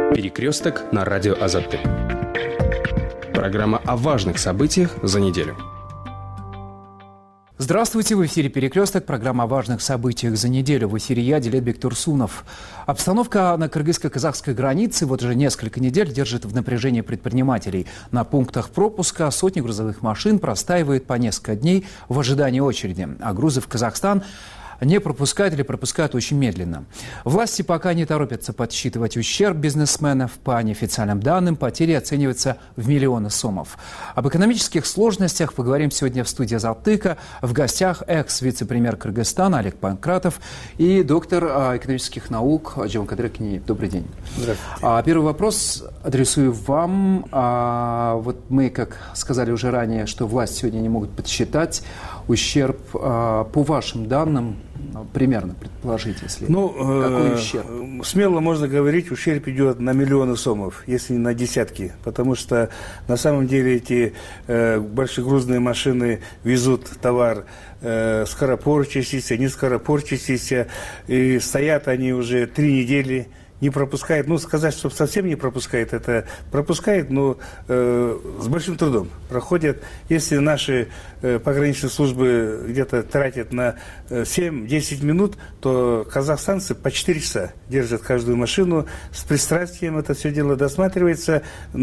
«Перекресток» на радио Азовталь. Программа о важных событиях за неделю. Здравствуйте, в эфире «Перекресток», программа о важных событиях за неделю. В эфире я, Дилетбек Турсунов. Обстановка на кыргызско-казахской границе вот уже несколько недель держит в напряжении предпринимателей. На пунктах пропуска сотни грузовых машин простаивают по несколько дней в ожидании очереди, а грузы в Казахстан не пропускают или пропускают очень медленно. Власти пока не торопятся подсчитывать ущерб бизнесменов. По неофициальным данным, потери оцениваются в миллионы сомов. Об экономических сложностях поговорим сегодня в студии «Азовтыка». В гостях экс-вице-премьер Кыргызстана Олег Панкратов и доктор экономических наук Джаванкадыр Акинеев. Добрый день. Здравствуйте. Первый вопрос адресую вам. Вот мы, как сказали уже ранее, что власти сегодня не могут подсчитать ущерб. По вашим данным, примерно предположить, если какой ущерб? Смело можно говорить, ущерб идет на миллионы сомов, если не на десятки, потому что на самом деле эти большегрузные машины везут товар скоропорчащийся, не скоропорчащийся, и стоят они уже 3 недели. Не пропускает, сказать, что совсем не пропускает, это пропускает, но с большим трудом проходят. Если наши пограничные службы где-то тратят на 7-10 минут, то казахстанцы по 4 часа держат каждую машину, с пристрастием это все дело досматривается,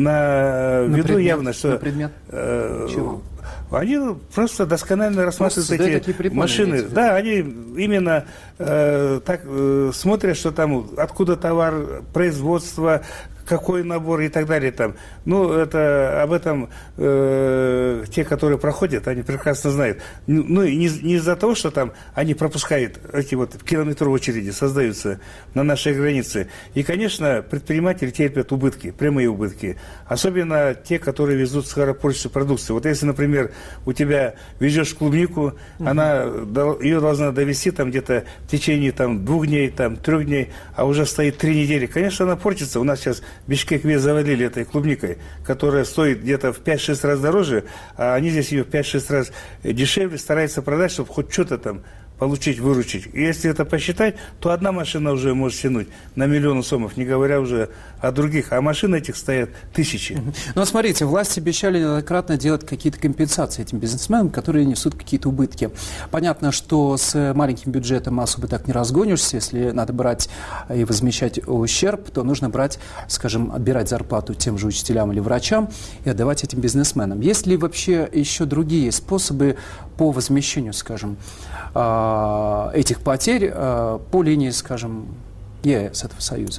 на виду явно, что... На предмет чего? Они просто досконально рассматривают эти машины. Да, они именно так смотрят, что там, откуда товар, производство, какой набор и так далее. Там. Это об этом те, которые проходят, они прекрасно знают. И не из-за того, что там они пропускают эти километровые очереди, создаются на нашей границе. И, конечно, предприниматели терпят убытки, прямые убытки. Особенно те, которые везут скоропорчащую продукцию. Вот если, например, у тебя везешь клубнику, ее должна довести там где-то в течение 2 дней, 3 дней, а уже стоит 3 недели. Конечно, она портится. У нас сейчас Бишкек весь завалили этой клубникой, которая стоит где-то в 5-6 раз дороже, а они здесь ее в 5-6 раз дешевле стараются продать, чтобы хоть что-то там получить, выручить. И если это посчитать, то одна машина уже может тянуть на миллионы сомов, не говоря уже о других. А машин этих стоят тысячи. Смотрите, власти обещали неоднократно делать какие-то компенсации этим бизнесменам, которые несут какие-то убытки. Понятно, что с маленьким бюджетом особо так не разгонишься. Если надо брать и возмещать ущерб, то нужно брать, скажем, отбирать зарплату тем же учителям или врачам и отдавать этим бизнесменам. Есть ли вообще еще другие способы по возмещению, скажем, этих потерь по линии, скажем, ЕС, этого союза?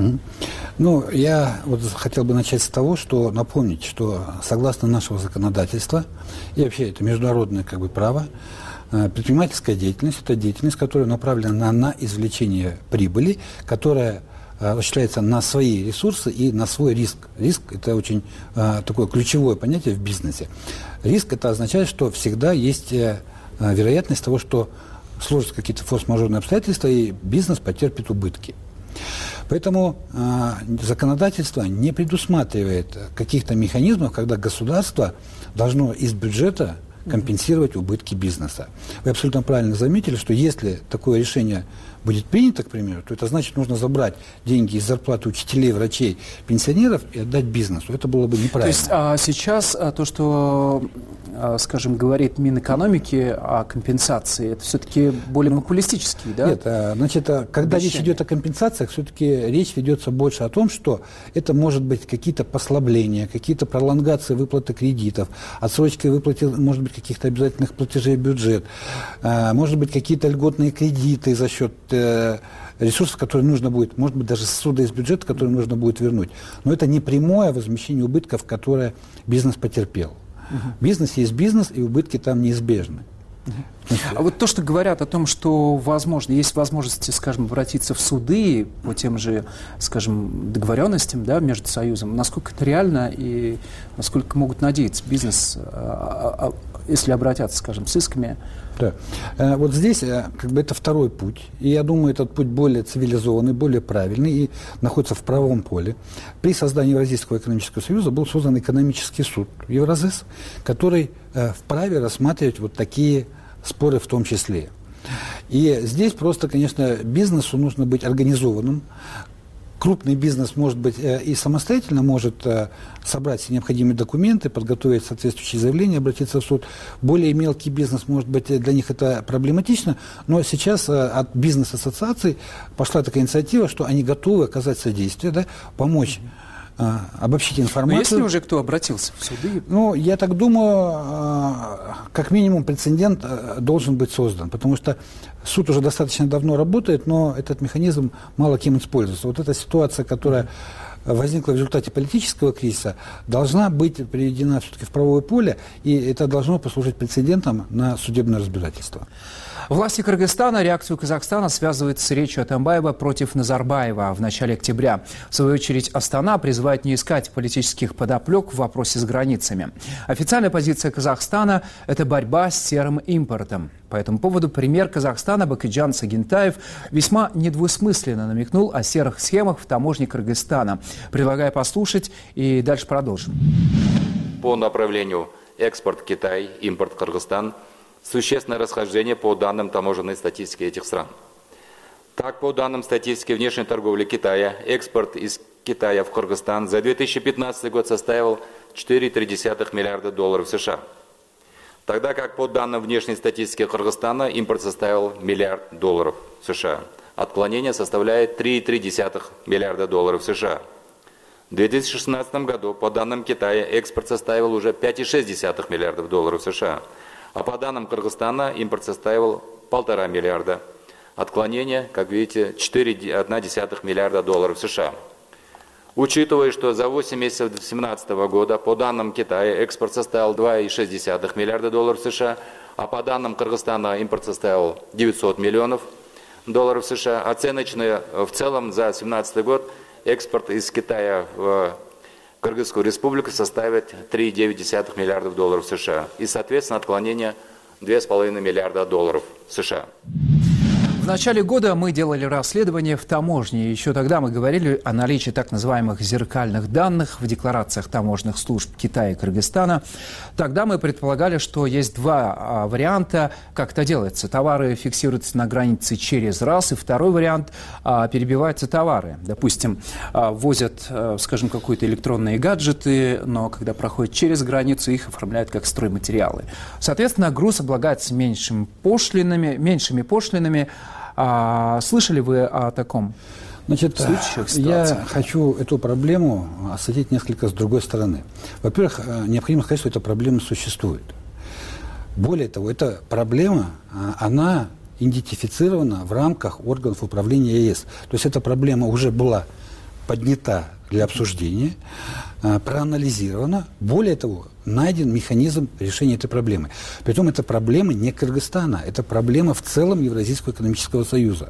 Я хотел бы начать с того, что напомнить, что согласно нашего законодательства, и вообще это международное право, предпринимательская деятельность – это деятельность, которая направлена на извлечение прибыли, которая осуществляется на свои ресурсы и на свой риск. Риск – это очень такое ключевое понятие в бизнесе. Риск – это означает, что всегда есть вероятность того, что сложатся какие-то форс-мажорные обстоятельства, и бизнес потерпит убытки. Поэтому законодательство не предусматривает каких-то механизмов, когда государство должно из бюджета компенсировать убытки бизнеса. Вы абсолютно правильно заметили, что если такое решение будет принято, к примеру, то это значит, нужно забрать деньги из зарплаты учителей, врачей, пенсионеров и отдать бизнесу. Это было бы неправильно. То есть сейчас то, что, скажем, говорит Минэкономики о компенсации, это все-таки более популистический, да? Нет, когда речь идет о компенсациях, все-таки речь ведется больше о том, что это может быть какие-то послабления, какие-то пролонгации выплаты кредитов, отсрочки выплаты, может быть, каких-то обязательных платежей в бюджет, может быть, какие-то льготные кредиты за счет ресурсов, которые нужно будет, может быть, даже ссуда из бюджета, которые нужно будет вернуть. Но это не прямое возмещение убытков, которое бизнес потерпел. Бизнес есть бизнес, и убытки там неизбежны. А то, что говорят о том, что есть возможности, скажем, обратиться в суды по тем же, скажем, договоренностям, между Союзом, насколько это реально и насколько могут надеяться бизнес, если обратятся, скажем, с исками? Да. Вот здесь это второй путь. И я думаю, этот путь более цивилизованный, более правильный и находится в правовом поле. При создании Евразийского экономического союза был создан экономический суд Евразэс, который вправе рассматривать такие споры в том числе. И здесь просто, конечно, бизнесу нужно быть организованным, крупный бизнес, может быть, и самостоятельно может собрать все необходимые документы, подготовить соответствующие заявления, обратиться в суд. Более мелкий бизнес, может быть, для них это проблематично, но сейчас от бизнес-ассоциаций пошла такая инициатива, что они готовы оказать содействие, да, помочь обобщить информацию. Но есть ли уже кто обратился в суды? Ну, я так думаю, как минимум прецедент должен быть создан, потому что суд уже достаточно давно работает, но этот механизм мало кем используется. Вот эта ситуация, которая возникла в результате политического кризиса, должна быть приведена все-таки в правовое поле, и это должно послужить прецедентом на судебное разбирательство. Власти Кыргызстана реакцию Казахстана связывают с речью Атамбаева против Назарбаева в начале октября. В свою очередь, Астана призывает не искать политических подоплек в вопросе с границами. Официальная позиция Казахстана – это борьба с серым импортом. По этому поводу премьер Казахстана Бакытжан Сагентаев весьма недвусмысленно намекнул о серых схемах в таможне Кыргызстана. Предлагаю послушать и дальше продолжим. По направлению экспорт Китай, импорт Кыргызстан – существенное расхождение по данным таможенной статистики этих стран. Так, по данным статистики внешней торговли Китая, экспорт из Китая в Кыргызстан за 2015 год составил 4,3 миллиарда долларов США. Тогда как по данным внешней статистики Кыргызстана импорт составил $1 миллиард США. Отклонение составляет 3,3 миллиарда долларов США. В 2016 году по данным Китая экспорт составил уже 5,6 миллиардов долларов США. А по данным Кыргызстана импорт составил 1,5 миллиарда. Отклонение, как видите, 4,1 миллиарда долларов США. Учитывая, что за 8 месяцев 2017 года по данным Китая экспорт составил 2,6 миллиарда долларов США, а по данным Кыргызстана импорт составил 900 миллионов долларов США, оценочные в целом за 2017 год экспорт из Китая в Кыргызскую республику составит 3,9 миллиардов долларов США и, соответственно, отклонение 2,5 миллиарда долларов США. В начале года мы делали расследование в таможне. Еще тогда мы говорили о наличии так называемых зеркальных данных в декларациях таможенных служб Китая и Кыргызстана. Тогда мы предполагали, что есть два варианта, как это делается. Товары фиксируются на границе через раз, и второй вариант – перебиваются товары. Допустим, возят, скажем, какие-то электронные гаджеты, но когда проходят через границу, их оформляют как стройматериалы. Соответственно, груз облагается меньшими пошлинами. Слышали вы о таком? Значит, я хочу эту проблему осветить несколько с другой стороны. Во-первых, необходимо сказать, что эта проблема существует. Более того, эта проблема, она идентифицирована в рамках органов управления ЕС. То есть эта проблема уже была поднята для обсуждения, проанализирована. Более того, найден механизм решения этой проблемы. Притом эта проблема не Кыргызстана, это проблема в целом Евразийского экономического союза.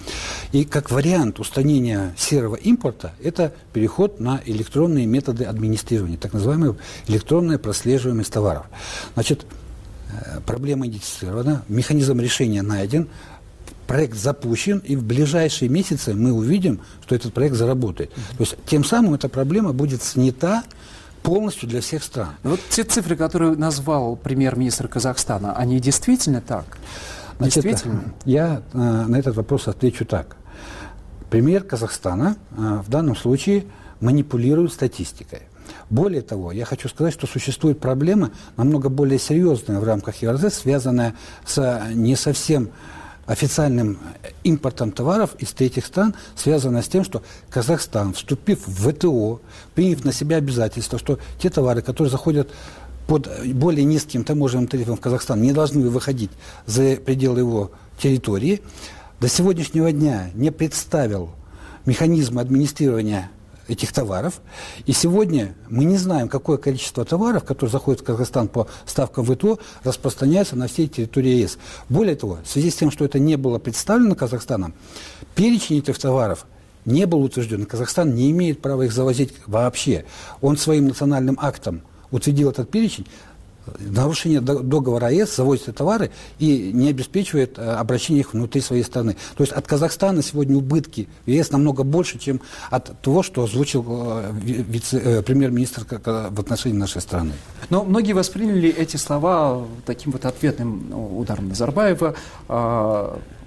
И как вариант устранения серого импорта, это переход на электронные методы администрирования, так называемая электронная прослеживаемость товаров. Значит, проблема идентифицирована, механизм решения найден, проект запущен, и в ближайшие месяцы мы увидим, что этот проект заработает. То есть тем самым эта проблема будет снята полностью для всех стран. Вот те цифры, которые назвал премьер-министр Казахстана, они действительно так? Значит, я на этот вопрос отвечу так. Премьер Казахстана в данном случае манипулирует статистикой. Более того, я хочу сказать, что существует проблема намного более серьезная в рамках Евразес, связанная с не совсем официальным импортом товаров из третьих стран, связано с тем, что Казахстан, вступив в ВТО, приняв на себя обязательство, что те товары, которые заходят под более низким таможенным тарифом в Казахстан, не должны выходить за пределы его территории, до сегодняшнего дня не представил механизмы администрирования этих товаров. И сегодня мы не знаем, какое количество товаров, которые заходят в Казахстан по ставкам ВТО, распространяется на всей территории ЕС. Более того, в связи с тем, что это не было представлено Казахстаном, перечень этих товаров не был утвержден. Казахстан не имеет права их завозить вообще. Он своим национальным актом утвердил этот перечень. Нарушение договора ЕС завозит товары и не обеспечивает обращение их внутри своей страны. То есть от Казахстана сегодня убытки в ЕС намного больше, чем от того, что озвучил премьер-министр в отношении нашей страны. Но многие восприняли эти слова таким вот ответным ударом Назарбаева,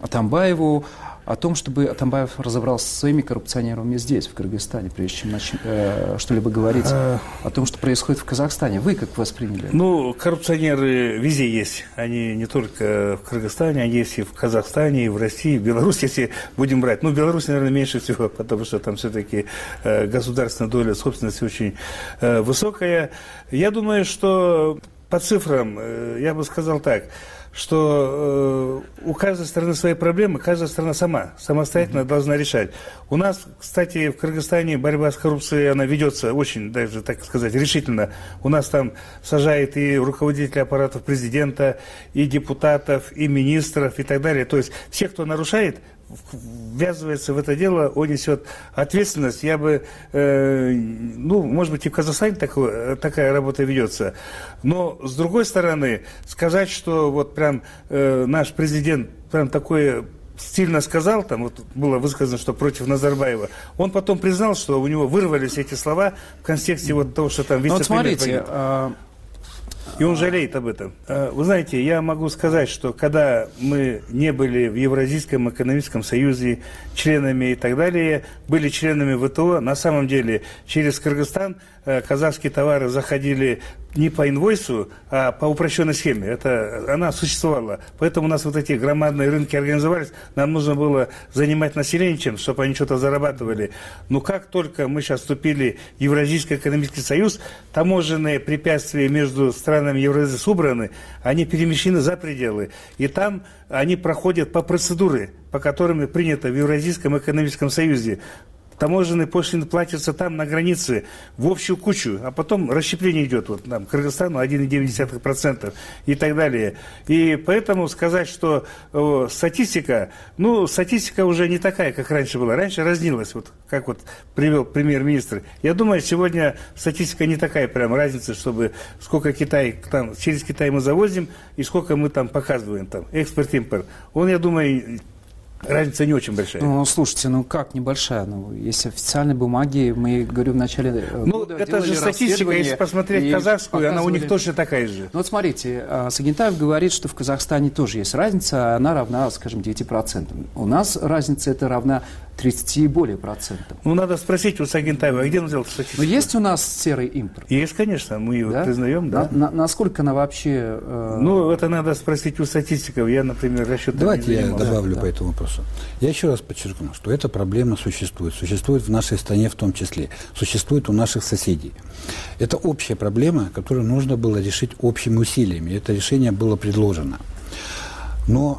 Атамбаеву о том, чтобы Атамбаев разобрался со своими коррупционерами здесь, в Кыргызстане, прежде чем что-либо говорить о том, что происходит в Казахстане. Вы как восприняли? Ну, коррупционеры везде есть. Они не только в Кыргызстане, они есть и в Казахстане, и в России, и в Беларуси, если будем брать. Ну, в Беларуси, наверное, меньше всего, потому что там все-таки государственная доля собственности очень высокая. Я думаю, что по цифрам, я бы сказал так, что у каждой страны свои проблемы, каждая страна самостоятельно должна решать. У нас, кстати, в Кыргызстане борьба с коррупцией, она ведется очень, даже, так сказать, решительно. У нас там сажают и руководителей аппаратов президента, и депутатов, и министров, и так далее. То есть все, кто нарушает, ввязывается в это дело, он несет ответственность. Я бы, может быть, и в Казахстане такая работа ведется. Но, с другой стороны, сказать, что вот прям наш президент прям такое стильно сказал, там вот было высказано, что против Назарбаева, он потом признал, что у него вырвались эти слова в контексте вот того, что там вице-премьер. И он жалеет об этом. Вы знаете, я могу сказать, что когда мы не были в Евразийском экономическом союзе, членами и так далее, были членами ВТО, на самом деле через Кыргызстан казахские товары заходили не по инвойсу, а по упрощенной схеме. Она существовала. Поэтому у нас вот эти громадные рынки организовались. Нам нужно было занимать население чем, чтобы они что-то зарабатывали. Но как только мы сейчас вступили в Евразийский экономический союз, таможенные препятствия между странами Евразии убраны, они перемещены за пределы. И там они проходят по процедуре, по которым принято в Евразийском экономическом союзе. Таможенные пошлины платятся там, на границе, в общую кучу, а потом расщепление идет, вот там, Кыргызстану 1,9% и так далее. И поэтому сказать, что статистика уже не такая, как раньше была. Раньше разнилась, вот как вот привел премьер-министр. Я думаю, сегодня статистика не такая прям разница, чтобы сколько Китай, там, через Китай мы завозим и сколько мы там показываем, там, экспорт-импорт. Я думаю, разница не очень большая. Слушайте, как небольшая? Есть официальные бумаги, мы, говорю, в начале года это же статистика, если посмотреть казахскую, она у них точно такая же. Вот смотрите, Сагентаев говорит, что в Казахстане тоже есть разница, она равна, скажем, 9%. У нас разница это равна 30 и более процентам. Надо спросить у Сагентаева, где он взял статистику? Но есть у нас серый импорт? Есть, конечно, мы его признаем, да. Насколько она вообще... это надо спросить у статистиков. Я, например, расчетом Давайте я добавлю по этому вопросу. Я еще раз подчеркну, что эта проблема существует. Существует в нашей стране в том числе. Существует у наших соседей. Это общая проблема, которую нужно было решить общими усилиями. Это решение было предложено. Но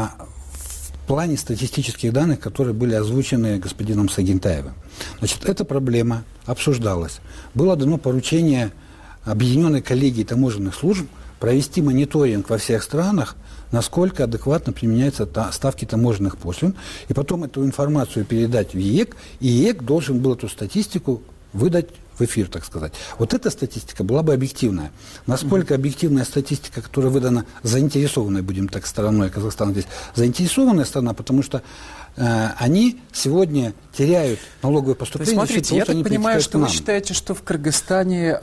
в плане статистических данных, которые были озвучены господином Сагентаевым, значит, эта проблема обсуждалась. Было дано поручение Объединенной коллегии таможенных служб провести мониторинг во всех странах, насколько адекватно применяются ставки таможенных пошлин, и потом эту информацию передать в ЕЭК, и ЕЭК должен был эту статистику выдать в эфир, так сказать. Вот эта статистика была бы объективная. Насколько объективная статистика, которая выдана заинтересованной, будем так, стороной Казахстана здесь, заинтересованная страна, потому что они сегодня теряют налоговые поступления. То есть, смотрите, я так понимаю, что вы считаете, что в Кыргызстане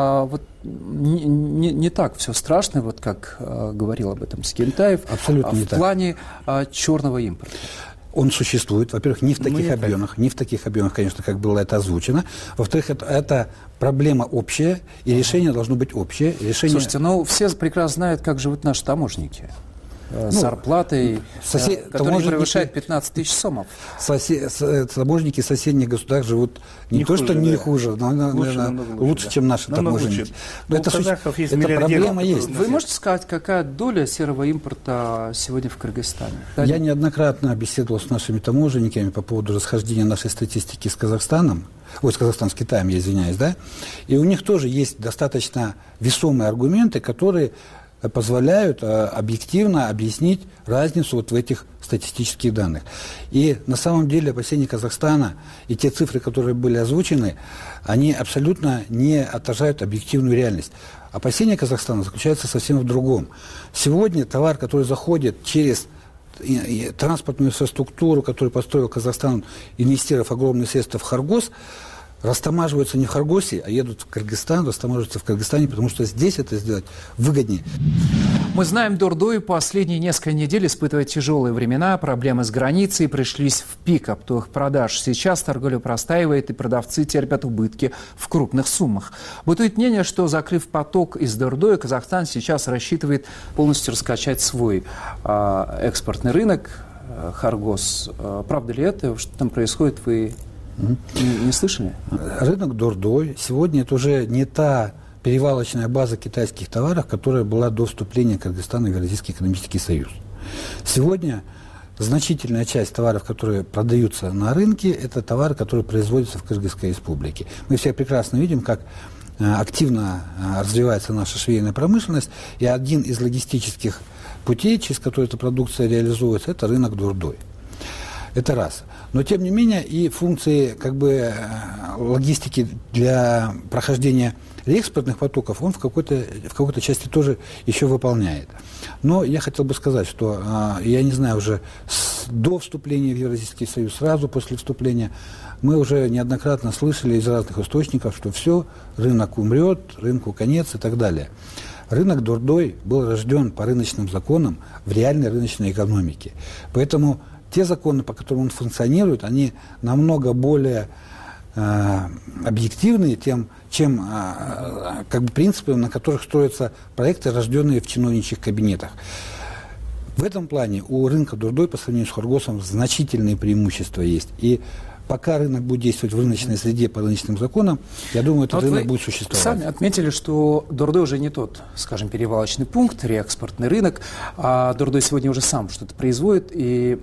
не так все страшно, вот как говорил об этом Сагентаев, абсолютно не в плане черного импорта. Он существует, во-первых, не в таких объемах, конечно, как было это озвучено. Во-вторых, это проблема общая, и решение должно быть общее. Слушайте, все прекрасно знают, как живут наши таможенники. С зарплатой, которая превышает 15 тысяч сомов. Таможенники соседних государств живут не хуже, но лучше, чем наши таможенники. Эта проблема есть. Вы можете сказать, какая доля серого импорта сегодня в Кыргызстане? Я неоднократно беседовал с нашими таможенниками по поводу расхождения нашей статистики с Казахстаном. С Китаем, я извиняюсь, да? И у них тоже есть достаточно весомые аргументы, которые позволяют объективно объяснить разницу вот в этих статистических данных. И на самом деле опасения Казахстана и те цифры, которые были озвучены, они абсолютно не отражают объективную реальность. Опасения Казахстана заключаются совсем в другом. Сегодня товар, который заходит через транспортную инфраструктуру, которую построил Казахстан, инвестировав огромные средства в Хоргос, растамаживаются не в Хоргосе, а едут в Кыргызстан, растамаживаются в Кыргызстане, потому что здесь это сделать выгоднее. Мы знаем, Дордой последние несколько недель испытывает тяжелые времена, проблемы с границей пришлись в пик оптовых продаж. Сейчас торговля простаивает, и продавцы терпят убытки в крупных суммах. Бытует мнение, что, закрыв поток из Дордоя, Казахстан сейчас рассчитывает полностью раскачать свой экспортный рынок, Харгос. Правда ли это? Что там происходит, вы не слышали? Рынок Дордой сегодня это уже не та перевалочная база китайских товаров, которая была до вступления Кыргызстана в Евразийский экономический союз. Сегодня значительная часть товаров, которые продаются на рынке, это товары, которые производятся в Кыргызской республике. Мы все прекрасно видим, как активно развивается наша швейная промышленность, и один из логистических путей, через который эта продукция реализуется, это рынок Дордой. Это раз. Но, тем не менее, и функции логистики для прохождения реэкспортных потоков он в какой-то части тоже еще выполняет. Но я хотел бы сказать, что, я не знаю, уже до вступления в Евразийский союз, сразу после вступления, мы уже неоднократно слышали из разных источников, что все, рынок умрет, рынку конец и так далее. Рынок Дордой был рожден по рыночным законам в реальной рыночной экономике. Поэтому те законы, по которым он функционирует, они намного более объективные, чем принципы, на которых строятся проекты, рожденные в чиновничьих кабинетах. В этом плане у рынка Дордой по сравнению с Харгосом значительные преимущества есть. И пока рынок будет действовать в рыночной среде по рыночным законам, я думаю, этот рынок будет существовать. Сами отметили, что Дордой уже не тот, скажем, перевалочный пункт, реэкспортный рынок, а Дордой сегодня уже сам что-то производит и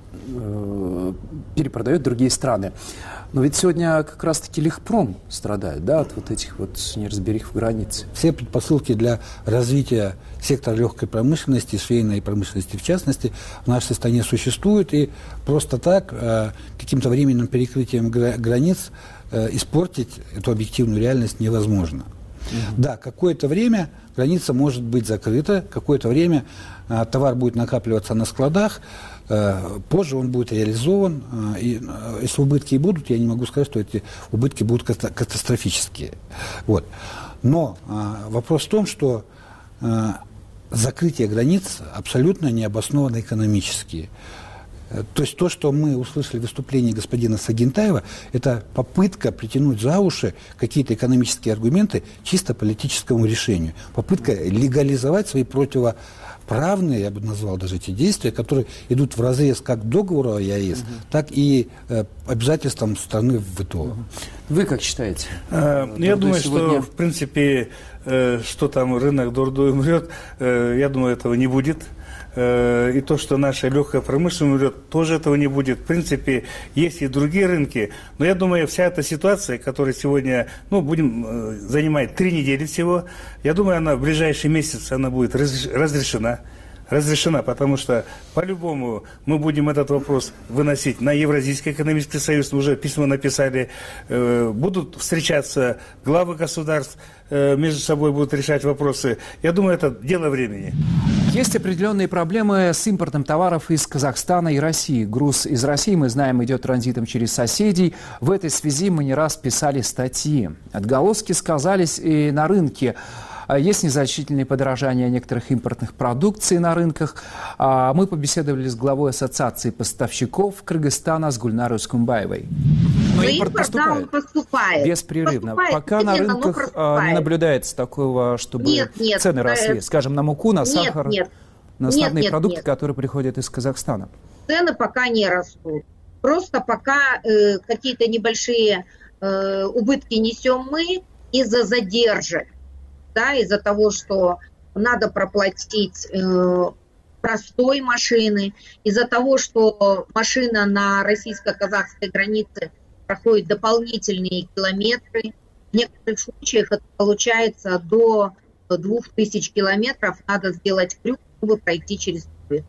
перепродает другие страны. Но ведь сегодня как раз-таки Лихпром страдает, да, от вот этих вот неразберих в границе. Все предпосылки для развития сектора легкой промышленности, швейной промышленности в частности, в нашей стране существуют, и просто так каким-то временным перекрытием границ испортить эту объективную реальность невозможно. Да, какое-то время граница может быть закрыта, какое-то время товар будет накапливаться на складах, позже он будет реализован, и если убытки и будут, я не могу сказать, что эти убытки будут катастрофические. Вот. Но вопрос в том, что закрытие границ абсолютно необоснованно экономически. То есть то, что мы услышали в выступлении господина Сагентаева, это попытка притянуть за уши какие-то экономические аргументы чисто политическому решению. Попытка легализовать свои противоправные, я бы назвал даже эти действия, которые идут вразрез как договору ЕАЭС, так и обязательствам страны в ВТО. Вы как считаете? Я думаю, что в принципе, что там рынок Дордой умрет, я думаю, этого не будет. И то, что наша легкая промышленность умрет, тоже этого не будет. В принципе, есть и другие рынки. Но я думаю, вся эта ситуация, которая сегодня, занимает 3 недели всего, я думаю, она в ближайший месяц она будет разрешена, потому что по-любому мы будем этот вопрос выносить на Евразийский экономический союз. Мы уже письмо написали, будут встречаться главы государств, между собой будут решать вопросы. Я думаю, это дело времени. Есть определенные проблемы с импортом товаров из Казахстана и России. Груз из России, мы знаем, идет транзитом через соседей. В этой связи мы не раз писали статьи. Отголоски сказались и на рынке. Есть незначительные подорожания некоторых импортных продукций на рынках. Мы побеседовали с главой Ассоциации поставщиков Кыргызстана с Гульнарой Скумбаевой. Но импорт поступает беспрерывно. Пока на рынках не наблюдается такого, чтобы цены росли. Скажем, на муку, на сахар, на основные продукты, которые приходят из Казахстана. Цены пока не растут. Просто пока какие-то небольшие убытки несем мы из-за задержек. Да, из-за того, что надо проплатить простой машины, из-за того, что машина на российско-казахской границе проходит дополнительные километры. В некоторых случаях это получается до 2000 километров надо сделать крюк, чтобы пройти через Тувы.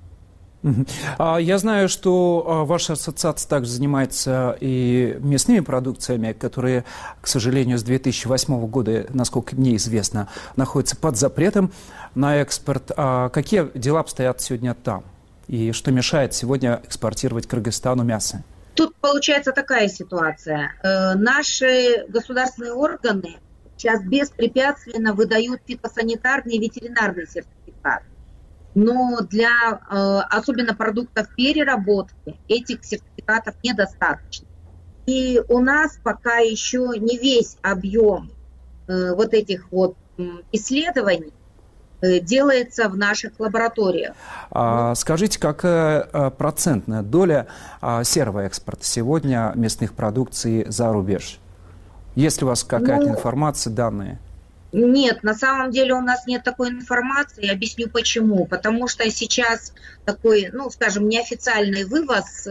Я знаю, что ваша ассоциация также занимается и мясными продукциями, которые, к сожалению, с 2008 года, насколько мне известно, находятся под запретом на экспорт. Какие дела обстоят сегодня там? И что мешает сегодня экспортировать Кыргызстану мясо? Тут получается такая ситуация. Наши государственные органы сейчас беспрепятственно выдают фитосанитарный и ветеринарный сертификат. Но для особенно продуктов переработки этих сертификатов недостаточно. И у нас пока еще не весь объем вот этих вот исследований делается в наших лабораториях. Скажите, какая процентная доля серого экспорта сегодня мясных продукций за рубеж? Есть ли у вас какая-то информация, данные? Нет, на самом деле у нас нет такой информации. Объясню почему. Потому что сейчас такой, скажем, неофициальный вывоз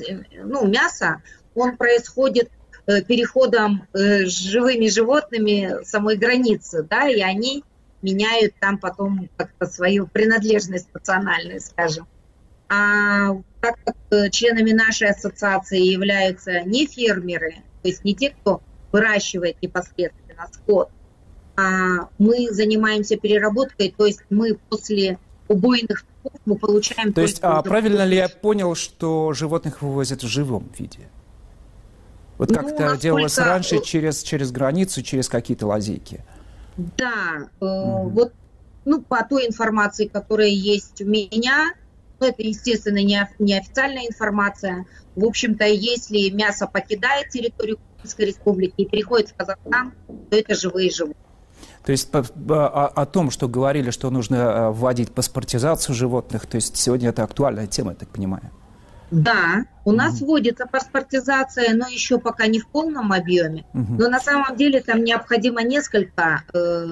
мяса, он происходит переходом с живыми животными самой границы, да, и они меняют там потом как-то свою принадлежность национальную, скажем. А так как членами нашей ассоциации являются не фермеры, то есть не те, кто выращивает непосредственно скот, а мы занимаемся переработкой, то есть мы после убойных тков мы получаем... То есть правильно ли я понял, что животных вывозят в живом виде? Вот как это делалось раньше через границу, через какие-то лазейки? Да, вот по той информации, которая есть у меня, это, естественно, не официальная информация. В общем-то, если мясо покидает территорию Кыргызской республики и переходит в Казахстан, то это живые животные. То есть о том, что говорили, что нужно вводить паспортизацию животных, то есть сегодня это актуальная тема, я так понимаю. Да, у нас вводится паспортизация, но еще пока не в полном объеме. Но на самом деле там необходимо несколько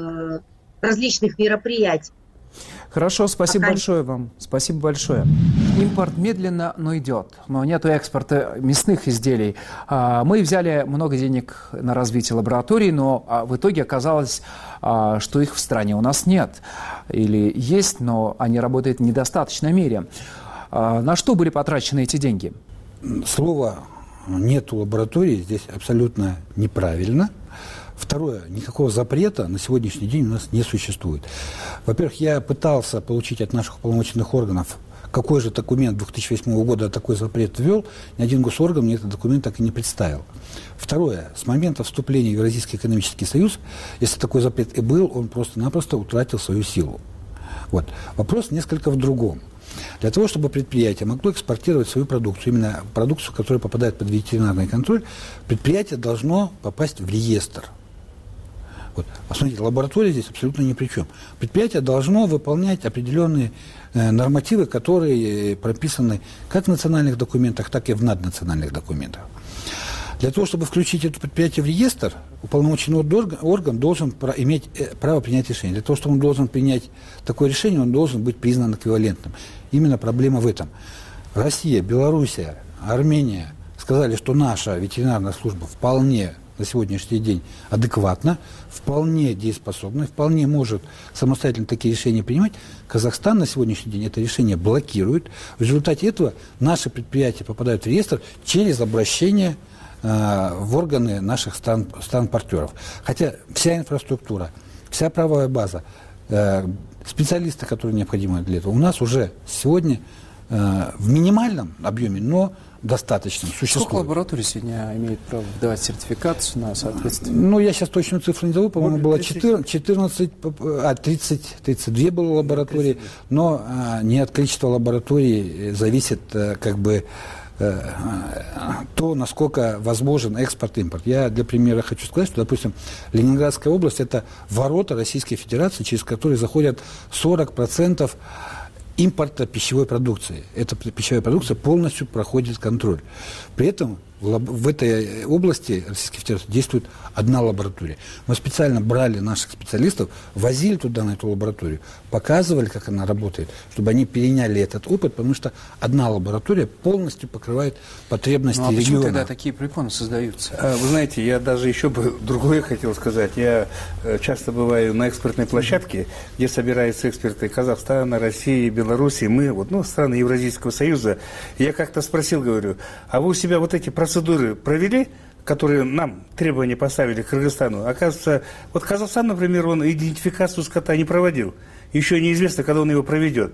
различных мероприятий. Хорошо, спасибо большое вам. Спасибо большое. Импорт медленно, но идет. Но нет экспорта мясных изделий. Мы взяли много денег на развитие лабораторий, но в итоге оказалось, что их в стране у нас нет. Или есть, но они работают в недостаточной мере. На что были потрачены эти деньги? Слово «нету лаборатории» здесь абсолютно неправильно. Второе, никакого запрета на сегодняшний день у нас не существует. Во-первых, я пытался получить от наших уполномоченных органов, какой же документ 2008 года такой запрет ввел, ни один госорган мне этот документ так и не представил. Второе, с момента вступления в Евразийский экономический союз, если такой запрет и был, он просто-напросто утратил свою силу. Вот. Вопрос несколько в другом. Для того, чтобы предприятие могло экспортировать свою продукцию, именно продукцию, которая попадает под ветеринарный контроль, предприятие должно попасть в реестр. Вот. Посмотрите, лаборатория здесь абсолютно ни при чем. Предприятие должно выполнять определенные нормативы, которые прописаны как в национальных документах, так и в наднациональных документах. Для того, чтобы включить это предприятие в реестр, уполномоченный орган должен иметь право принять решение. Для того, чтобы он должен принять такое решение, он должен быть признан эквивалентным. Именно проблема в этом. Россия, Белоруссия, Армения сказали, что наша ветеринарная служба вполне на сегодняшний день адекватна, вполне дееспособна, вполне может самостоятельно такие решения принимать. Казахстан на сегодняшний день это решение блокирует. В результате этого наши предприятия попадают в реестр через обращение в органы наших стран-партнеров. Хотя вся инфраструктура, вся правовая база, специалисты, которые необходимы для этого, у нас уже сегодня в минимальном объеме, но достаточном существует. Сколько лабораторий сегодня имеет право давать сертификацию на соответствие? Я сейчас точную цифру не зову, по-моему, было 32 было лаборатории, но не от количества лабораторий зависит то, насколько возможен экспорт-импорт. Я для примера хочу сказать, что, допустим, Ленинградская область – это ворота Российской Федерации, через которые заходят 40% импорта пищевой продукции. Эта пищевая продукция полностью проходит контроль. При этом в этой области Российской Федерации действует одна лаборатория. Мы специально брали наших специалистов, возили туда, на эту лабораторию, показывали, как она работает, чтобы они переняли этот опыт, потому что одна лаборатория полностью покрывает потребности региона. Почему тогда такие препоны создаются? Вы знаете, я даже еще бы другое хотел сказать. Я часто бываю на экспортной площадке, где собираются эксперты Казахстана, России, Белоруссии, мы, страны Евразийского союза. Я как-то спросил, говорю, а вы у себя вот эти процедуры провели, которые нам требования поставили к Кыргызстану? Оказывается, Казахстан, например, он идентификацию скота не проводил. Еще неизвестно, когда он его проведет.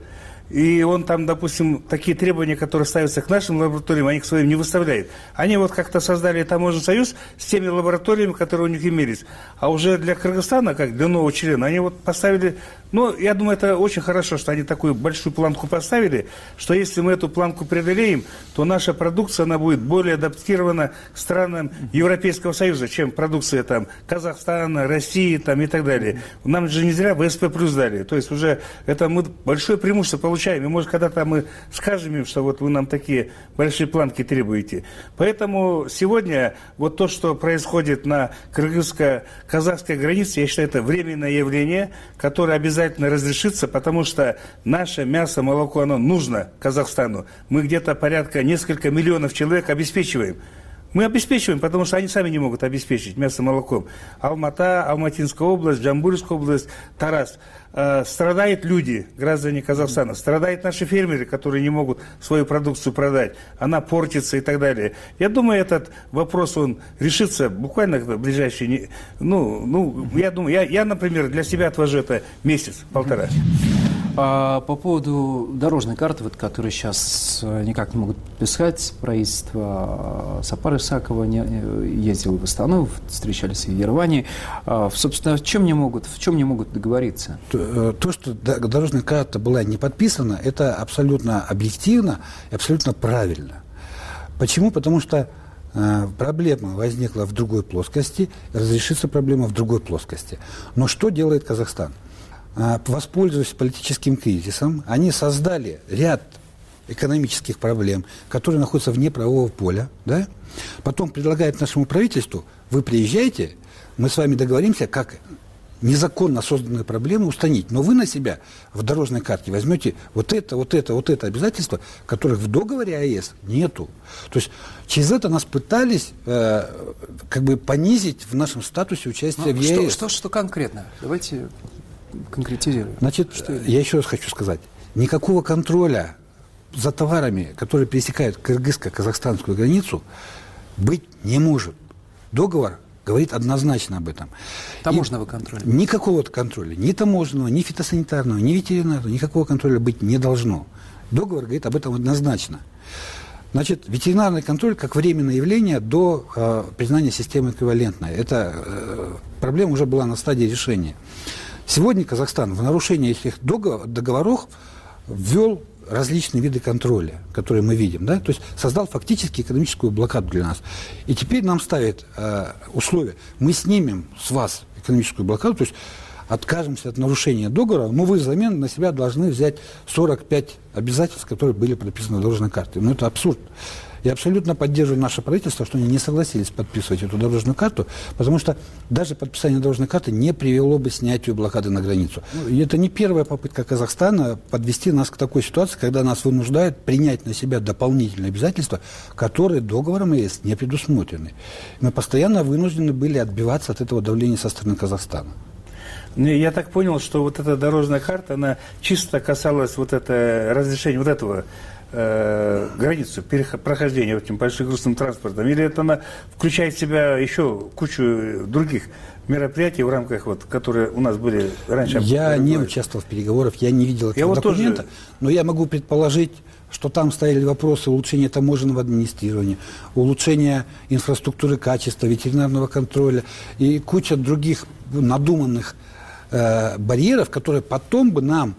и он там, допустим, такие требования, которые ставятся к нашим лабораториям, они к своим не выставляет. Они вот как-то создали таможенный союз с теми лабораториями, которые у них имелись. А уже для Кыргызстана, как для нового члена, они вот поставили... Ну, я думаю, это очень хорошо, что они такую большую планку поставили, что если мы эту планку преодолеем, то наша продукция, она будет более адаптирована к странам Европейского Союза, чем продукция там Казахстана, России там, и так далее. Нам же не зря ВСП плюс дали. То есть уже это мы большое преимущество получаем. И может когда-то мы скажем им, что вот вы нам такие большие планки требуете. Поэтому сегодня вот то, что происходит на кыргызско-казахской границе, я считаю, это временное явление, которое обязательно разрешится, потому что наше мясо, молоко, оно нужно Казахстану. Мы где-то порядка несколько миллионов человек обеспечиваем. Мы обеспечиваем, потому что они сами не могут обеспечить мясо молоком. Алмата, Алматинская область, Джамбульская область, Тарас. Страдают люди, граждане Казахстана. Страдают наши фермеры, которые не могут свою продукцию продать. Она портится и так далее. Я думаю, этот вопрос, он решится буквально в ближайшие... я думаю, я, например, для себя отвожу это месяц-полтора. По поводу дорожной карты, вот, которую сейчас никак не могут подписать, правительство Сапар Исакова ездил в Астану, встречались в Ереване. Собственно, в чем не могут договориться? То, что дорожная карта была не подписана, это абсолютно объективно и абсолютно правильно. Почему? Потому что проблема возникла в другой плоскости, разрешится проблема в другой плоскости. Но что делает Казахстан? Воспользуясь политическим кризисом, они создали ряд экономических проблем, которые находятся вне правового поля, да? Потом предлагают нашему правительству: вы приезжайте, мы с вами договоримся, как незаконно созданные проблемы устранить. Но вы на себя в дорожной карте возьмете вот это обязательство, которых в договоре АЭС нету. То есть через это нас пытались понизить в нашем статусе участия в ЕАЭС. Что конкретно? Давайте конкретизируем. Значит, я еще раз хочу сказать. Никакого контроля за товарами, которые пересекают кыргызско-казахстанскую границу, быть не может. Договор говорит однозначно об этом. Таможенного контроля? Никакого контроля. Ни таможенного, ни фитосанитарного, ни ветеринарного. Никакого контроля быть не должно. Договор говорит об этом однозначно. Значит, ветеринарный контроль как временное явление до признания системы эквивалентной. Эта проблема уже была на стадии решения. Сегодня Казахстан в нарушении этих договоров ввел различные виды контроля, которые мы видим, да? То есть создал фактически экономическую блокаду для нас. И теперь нам ставят условия: мы снимем с вас экономическую блокаду, то есть откажемся от нарушения договора, но вы взамен на себя должны взять 45 обязательств, которые были прописаны в дорожной карте. Но это абсурд. Я абсолютно поддерживаю наше правительство, что они не согласились подписывать эту дорожную карту, потому что даже подписание дорожной карты не привело бы к снятию блокады на границу. И это не первая попытка Казахстана подвести нас к такой ситуации, когда нас вынуждают принять на себя дополнительные обязательства, которые договором ЕС не предусмотрены. Мы постоянно вынуждены были отбиваться от этого давления со стороны Казахстана. Я так понял, что вот эта дорожная карта, она чисто касалась вот это разрешения вот этого границу прохождения этим большим грузным транспортом, или это она включает в себя еще кучу других мероприятий в рамках, вот, которые у нас были раньше? Я не участвовал в переговорах, я не видел этого документа, но я могу предположить, что там стояли вопросы улучшения таможенного администрирования, улучшения инфраструктуры качества, ветеринарного контроля и куча других надуманных барьеров, которые потом бы нам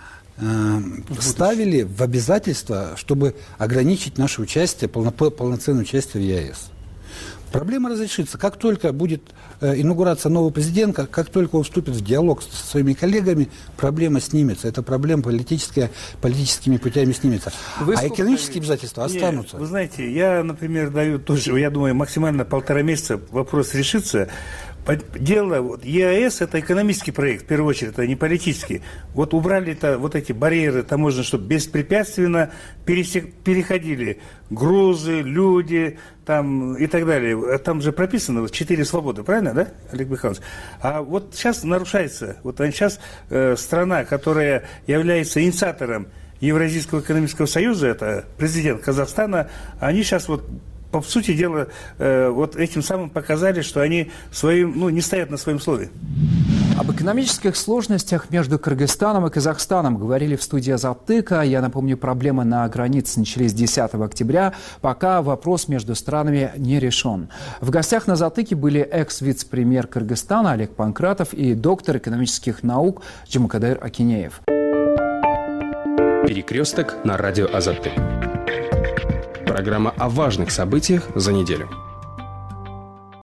вставили в обязательство, чтобы ограничить наше участие, полноценное участие в ЕАЭС. Проблема разрешится. Как только будет инаугурация нового президента, как только он вступит в диалог со своими коллегами, проблема снимется. Эта проблема политическими путями снимется. А экономические обязательства останутся. Вы знаете, я, например, даю тоже, я думаю, максимально 1,5 месяца вопрос решится. Дело, вот, ЕАЭС – это экономический проект, в первую очередь, это не политический. Вот убрали-то вот эти барьеры таможенные, чтобы беспрепятственно переходили грузы, люди там, и так далее. Там же прописано вот, 4 свободы, правильно, да, Олег Михайлович? А вот сейчас нарушается. Вот сейчас страна, которая является инициатором Евразийского экономического союза, это президент Казахстана, они сейчас вот по сути дела, вот этим самым показали, что они своим, не стоят на своем слове. Об экономических сложностях между Кыргызстаном и Казахстаном говорили в студии «Азаттыка». Я напомню, проблемы на границе начались 10 октября, пока вопрос между странами не решен. В гостях на «Азаттыке» были экс-вице-премьер Кыргызстана Олег Панкратов и доктор экономических наук Джумакадыр Акинеев. «Перекресток» на радио «Азаттык». Программа о важных событиях за неделю.